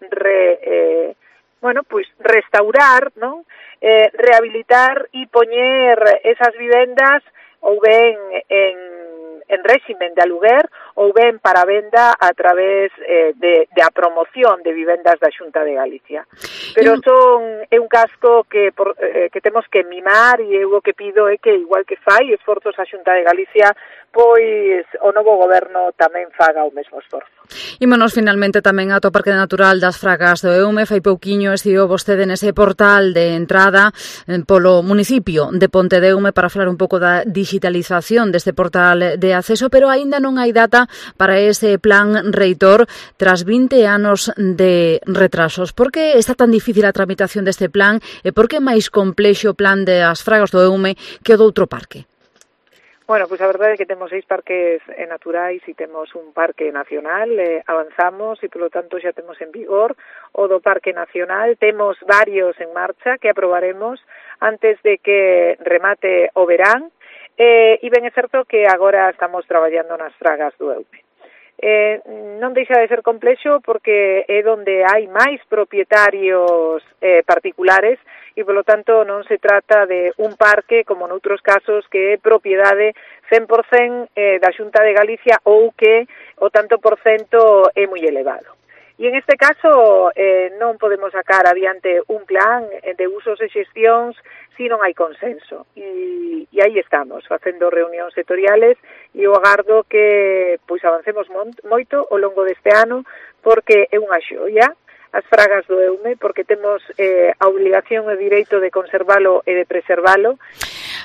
restaurar, non? Rehabilitar e poñer esas vivendas ou ben en réximen de aluguer ou ben para venda a través da promoción de vivendas da Xunta de Galicia. Pero é un casco que temos que mimar e eu o que pido é que, igual que fai esforzos a Xunta de Galicia, pois o novo goberno tamén faga o mesmo esforzo. Ímonos finalmente tamén ao Parque Natural das Fragas do Eume. Fai pouquiño estivo vostede nese portal de entrada polo municipio de Ponte de Eume para falar un pouco da digitalización deste portal de acceso, pero aínda non hai data para ese plan reitor tras 20 anos de retrasos. Por que está tan difícil a tramitación deste plan e por que é máis complexo o plan das Fragas do Eume que o do outro parque? Bueno, pois a verdade é que temos 6 parques naturais e temos un parque nacional, avanzamos e, polo tanto, xa temos en vigor o do Parque Nacional. Temos varios en marcha que aprobaremos antes de que remate o verán e ben é certo que agora estamos traballando nas Fragas do Eume. Non deixa de ser complexo porque é onde hai máis propietarios particulares e, polo tanto, non se trata de un parque, como noutros casos, que é propiedade 100% da Xunta de Galicia ou que o tanto por cento é moi elevado. E en este caso non podemos sacar adiante un plan de usos e xestións se non hai consenso. E aí estamos, facendo reunións sectoriales e eu agardo que pois avancemos moito ao longo deste ano porque é unha xoia as Fragas do Eume, porque temos a obligación e o direito de conservalo e de preservalo.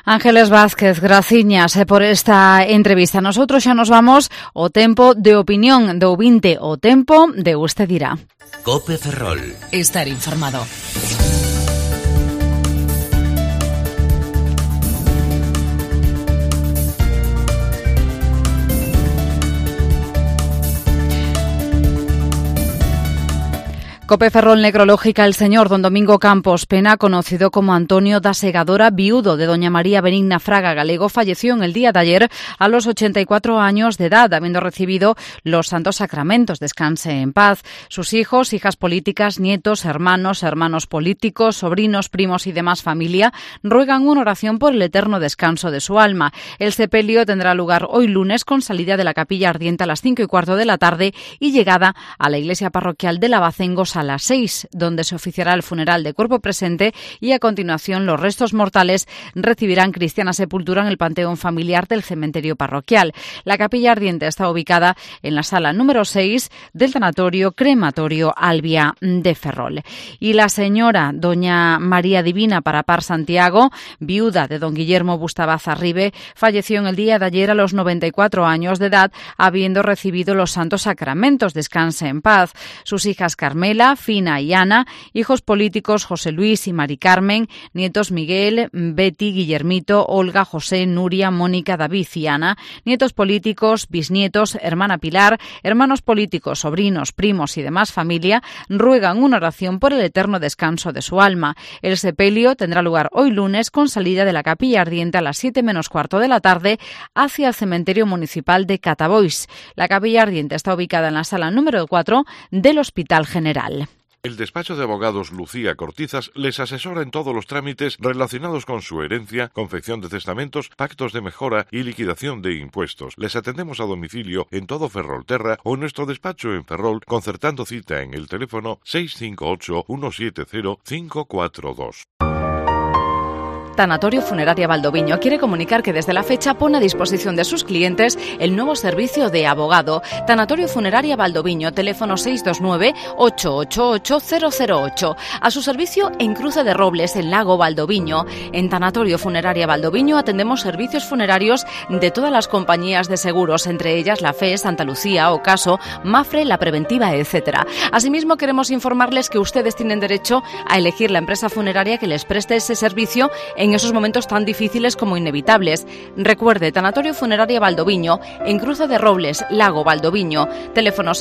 Ángeles Vázquez, graciñas por esta entrevista. Nosotros xa nos vamos o tempo de opinión do ouvinte, o tempo de Usted dirá. COPE Ferrol. Estar informado. COPE Ferrol necrológica. El señor don Domingo Campos Pena, conocido como Antonio da Segadora, viudo de doña María Benigna Fraga Galego, falleció en el día de ayer a los 84 años de edad, habiendo recibido los santos sacramentos. Descanse en paz. Sus hijos, hijas políticas, nietos, hermanos políticos, sobrinos, primos y demás familia ruegan una oración por el eterno descanso de su alma. El sepelio tendrá lugar hoy lunes, con salida de la capilla ardiente a las 5:15 de la tarde y llegada a la iglesia parroquial de Lavacengos a las 6, donde se oficiará el funeral de cuerpo presente, y a continuación los restos mortales recibirán cristiana sepultura en el panteón familiar del cementerio parroquial. La capilla ardiente está ubicada en la sala número 6 del tanatorio crematorio Albia de Ferrol. Y la señora doña María Divina Parapar Santiago, viuda de don Guillermo Bustabaza Ribe, falleció en el día de ayer a los 94 años de edad, habiendo recibido los santos sacramentos. Descanse en paz. Sus hijas Carmela, Fina y Ana, hijos políticos José Luis y Mari Carmen, nietos Miguel, Betty, Guillermito, Olga, José, Nuria, Mónica, David y Ana, nietos políticos, bisnietos, hermana Pilar, hermanos políticos, sobrinos, primos y demás familia ruegan una oración por el eterno descanso de su alma. El sepelio tendrá lugar hoy lunes, con salida de la capilla ardiente a las 7:15 de la tarde hacia el cementerio municipal de Catabois. La capilla ardiente está ubicada en la sala número 4 del Hospital General. El despacho de abogados Lucía Cortizas les asesora en todos los trámites relacionados con su herencia, confección de testamentos, pactos de mejora y liquidación de impuestos. Les atendemos a domicilio en todo Ferrolterra o en nuestro despacho en Ferrol, concertando cita en el teléfono 658 170 542. Tanatorio Funeraria Valdoviño quiere comunicar que desde la fecha pone a disposición de sus clientes el nuevo servicio de abogado. Tanatorio Funeraria Valdoviño, teléfono 629-888-008. A su servicio en Cruce de Robles, en Lago Valdoviño. En Tanatorio Funeraria Valdoviño atendemos servicios funerarios de todas las compañías de seguros, entre ellas la FE, Santa Lucía, Ocaso, Mafre, La Preventiva, etc. Asimismo, queremos informarles que ustedes tienen derecho a elegir la empresa funeraria que les preste ese servicio en esos momentos tan difíciles como inevitables. Recuerde, Tanatorio Funeraria Valdoviño, en Cruce de Robles, Lago Valdoviño, teléfono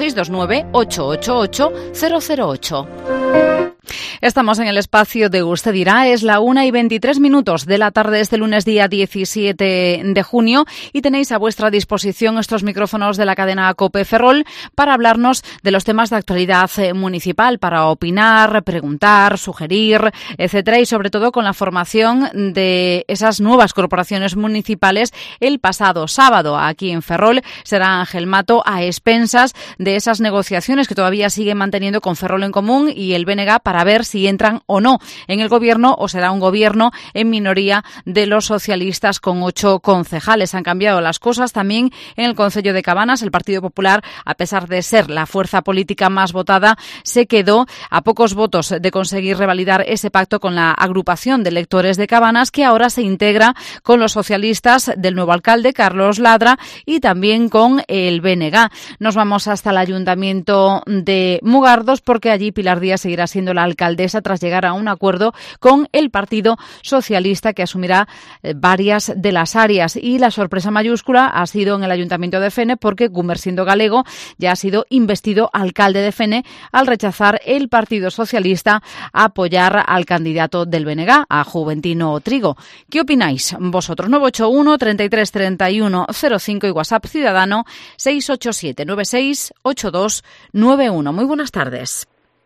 629-888-008. Estamos en el espacio de Usted dirá. Es la 1:23 de la tarde este lunes día 17 de junio y tenéis a vuestra disposición estos micrófonos de la cadena COPE Ferrol para hablarnos de los temas de actualidad municipal, para opinar, preguntar, sugerir, etcétera, y sobre todo con la formación de esas nuevas corporaciones municipales. El pasado sábado aquí en Ferrol será Ángel Mato a expensas de esas negociaciones que todavía sigue manteniendo con Ferrol en Común y el BNG para ver si entran o no en el gobierno, o será un gobierno en minoría de los socialistas con 8 concejales. Han cambiado las cosas también en el concello de Cabanas. El Partido Popular, a pesar de ser la fuerza política más votada, se quedó a pocos votos de conseguir revalidar ese pacto con la agrupación de electores de Cabanas, que ahora se integra con los socialistas del nuevo alcalde, Carlos Ladra, y también con el BNG. Nos vamos hasta el ayuntamiento de Mugardos, porque allí Pilar Díaz seguirá siendo la alcaldesa tras llegar a un acuerdo con el Partido Socialista, que asumirá varias de las áreas. Y la sorpresa mayúscula ha sido en el Ayuntamiento de Fene, porque Gumersindo Galego ya ha sido investido alcalde de Fene al rechazar el Partido Socialista a apoyar al candidato del BNG, a Juventino Trigo. ¿Qué opináis vosotros? 981 33 31 05 y WhatsApp ciudadano 687 96 82 91. Muy buenas tardes.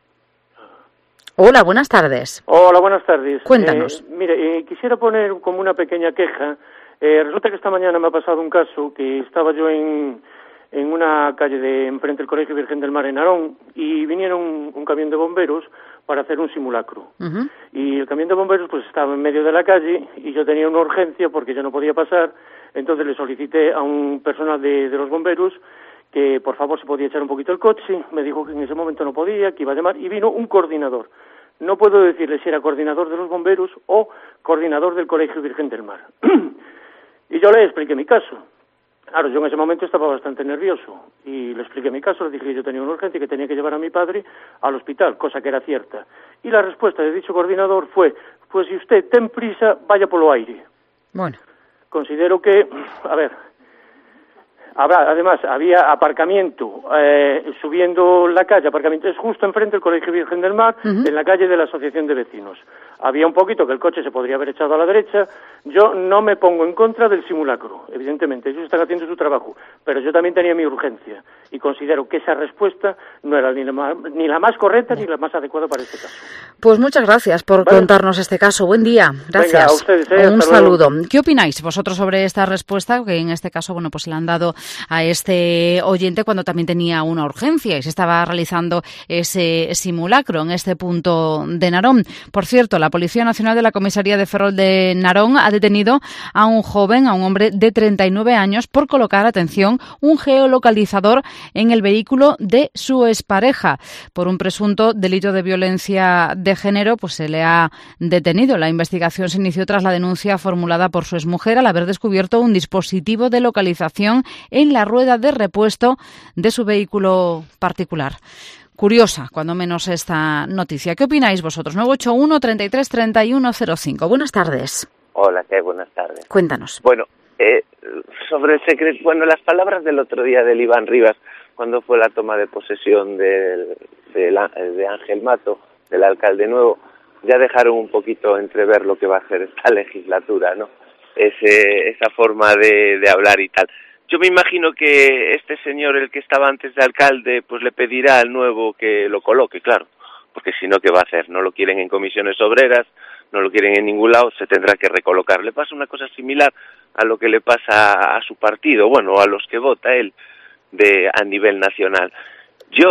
Hola, buenas tardes. Hola, buenas tardes. Cuéntanos. Mire, quisiera poner como una pequeña queja. Resulta que esta mañana me ha pasado un caso que estaba yo en una calle de enfrente del Colegio Virgen del Mar en Narón y vinieron un camión de bomberos para hacer un simulacro. Uh-huh. Y el camión de bomberos pues estaba en medio de la calle y yo tenía una urgencia porque yo no podía pasar, entonces le solicité a un personal de los bomberos que por favor se podía echar un poquito el coche. Me dijo que en ese momento no podía, que iba a llamar, y vino un coordinador no puedo decirle si era coordinador de los bomberos o coordinador del Colegio Virgen del Mar. Y yo le expliqué mi caso. Claro, yo en ese momento estaba bastante nervioso y le expliqué mi caso, le dije que yo tenía una urgencia y que tenía que llevar a mi padre al hospital, cosa que era cierta. Y la respuesta de dicho coordinador fue, pues si usted ten prisa, vaya por lo aire. Bueno. Considero que, además, había aparcamiento, subiendo la calle, aparcamiento, es justo enfrente del Colegio Virgen del Mar, en la calle de la Asociación de Vecinos. Había un poquito que el coche se podría haber echado a la derecha. Yo no me pongo en contra del simulacro, evidentemente, ellos están haciendo su trabajo, pero yo también tenía mi urgencia y considero que esa respuesta no era ni la más correcta ni la más adecuada para este caso. Pues muchas gracias por contarnos este caso. Buen día. Gracias. Venga, a ustedes, un saludo. ¿Qué opináis vosotros sobre esta respuesta que en este caso, bueno, pues le han dado a este oyente cuando también tenía una urgencia y se estaba realizando ese simulacro en este punto de Narón? Por cierto, la Policía Nacional de la Comisaría de Ferrol de Narón ha detenido a un joven, a un hombre de 39 años, por colocar, atención, un geolocalizador en el vehículo de su expareja. Por un presunto delito de violencia de género, pues se le ha detenido. La investigación se inició tras la denuncia formulada por su exmujer al haber descubierto un dispositivo de localización en la rueda de repuesto de su vehículo particular. Curiosa, cuando menos, esta noticia. ¿Qué opináis vosotros? 981 33 31 05. Buenas tardes. Hola, ¿qué? Buenas tardes. Cuéntanos. Bueno, sobre el secreto, las palabras del otro día del Iván Rivas, cuando fue la toma de posesión de Ángel Mato, del alcalde nuevo, ya dejaron un poquito entrever lo que va a ser esta legislatura, ¿no? Esa forma de hablar y tal. Yo me imagino que este señor, el que estaba antes de alcalde, pues le pedirá al nuevo que lo coloque, claro, porque si no, ¿qué va a hacer? No lo quieren en comisiones obreras, no lo quieren en ningún lado, se tendrá que recolocar. Le pasa una cosa similar a lo que le pasa a su partido, bueno, a los que vota él a nivel nacional. Yo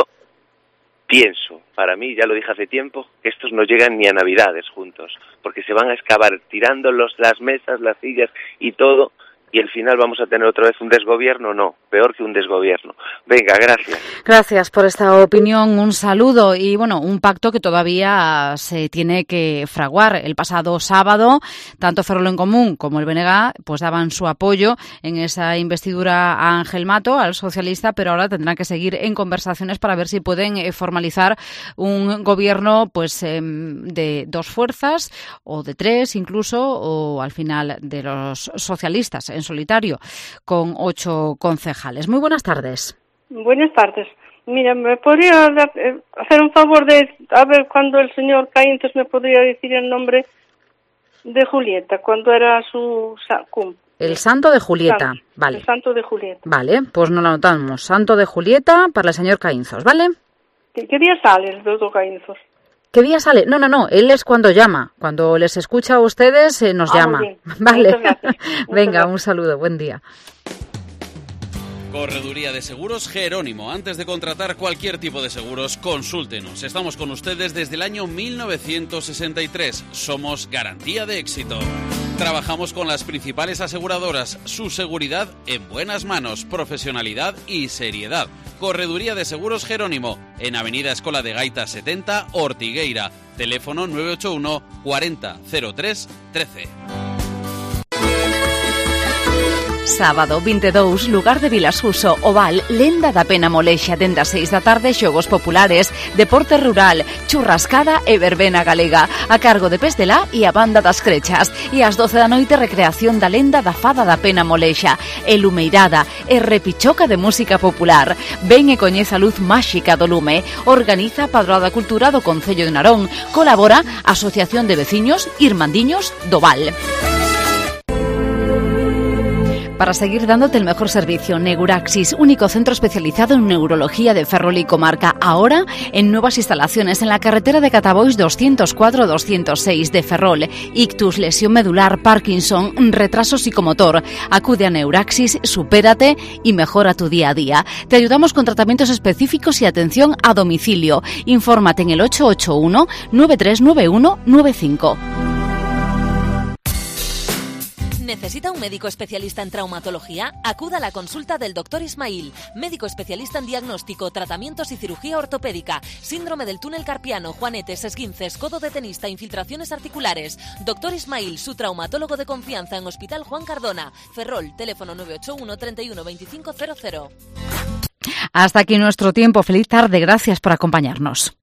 pienso, para mí, ya lo dije hace tiempo, que estos no llegan ni a Navidades juntos, porque se van a excavar tirando las mesas, las sillas y todo, y al final vamos a tener otra vez un desgobierno, no, peor que un desgobierno. Venga, gracias. Gracias por esta opinión, un saludo y bueno, un pacto que todavía se tiene que fraguar. El pasado sábado, tanto Ferrol en Común como el BNG pues daban su apoyo en esa investidura a Ángel Mato, al socialista, pero ahora tendrán que seguir en conversaciones para ver si pueden formalizar un gobierno pues de dos fuerzas o de tres incluso, o al final de los socialistas en solitario, con 8 concejales. Muy buenas tardes. Buenas tardes. Mira, ¿me podría hacer un favor de, a ver, cuando el señor Caíntos me podría decir el nombre de Julieta, cuando era su cumple? El santo de Julieta, vale. El santo de Julieta. Vale, pues nos lo anotamos. Santo de Julieta para el señor Caínzos, ¿vale? ¿Qué día sale el doctor Caínzos? ¿Qué día sale? No, él es cuando llama. Cuando les escucha a ustedes, nos llama. Muy bien. Vale. Muchas gracias. Venga, un saludo, buen día. Correduría de Seguros Jerónimo. Antes de contratar cualquier tipo de seguros, consúltenos. Estamos con ustedes desde el año 1963. Somos garantía de éxito. Trabajamos con las principales aseguradoras. Su seguridad en buenas manos, profesionalidad y seriedad. Correduría de Seguros Jerónimo, en Avenida Escola de Gaita 70, Ortigueira. Teléfono 981 40 03 13. Sábado 22, lugar de Vilasuso, Oval, lenda da pena molexa dende as 6 da tarde, xogos populares, deporte rural, churrascada e verbena galega, a cargo de Pestelá e a banda das Crechas. E ás 12 da noite, recreación da lenda da fada da pena molexa, e lumeirada, e repichoca de música popular. Ven e coñeza a luz máxica do lume. Organiza a Padroa da Cultura do Concello de Narón. Colabora a Asociación de Veciños Irmandiños do Val. Para seguir dándote el mejor servicio, Neuraxis, único centro especializado en neurología de Ferrol y comarca, ahora en nuevas instalaciones en la carretera de Catabois 204-206 de Ferrol. Ictus, lesión medular, Parkinson, retraso psicomotor. Acude a Neuraxis, supérate y mejora tu día a día. Te ayudamos con tratamientos específicos y atención a domicilio. Infórmate en el 881 9391 95. ¿Necesita un médico especialista en traumatología? Acuda a la consulta del Dr. Ismail, médico especialista en diagnóstico, tratamientos y cirugía ortopédica, síndrome del túnel carpiano, juanetes, esguinces, codo de tenista, infiltraciones articulares. Dr. Ismail, su traumatólogo de confianza en Hospital Juan Cardona. Ferrol, teléfono 981 31 25 00. Hasta aquí nuestro tiempo. Feliz tarde. Gracias por acompañarnos.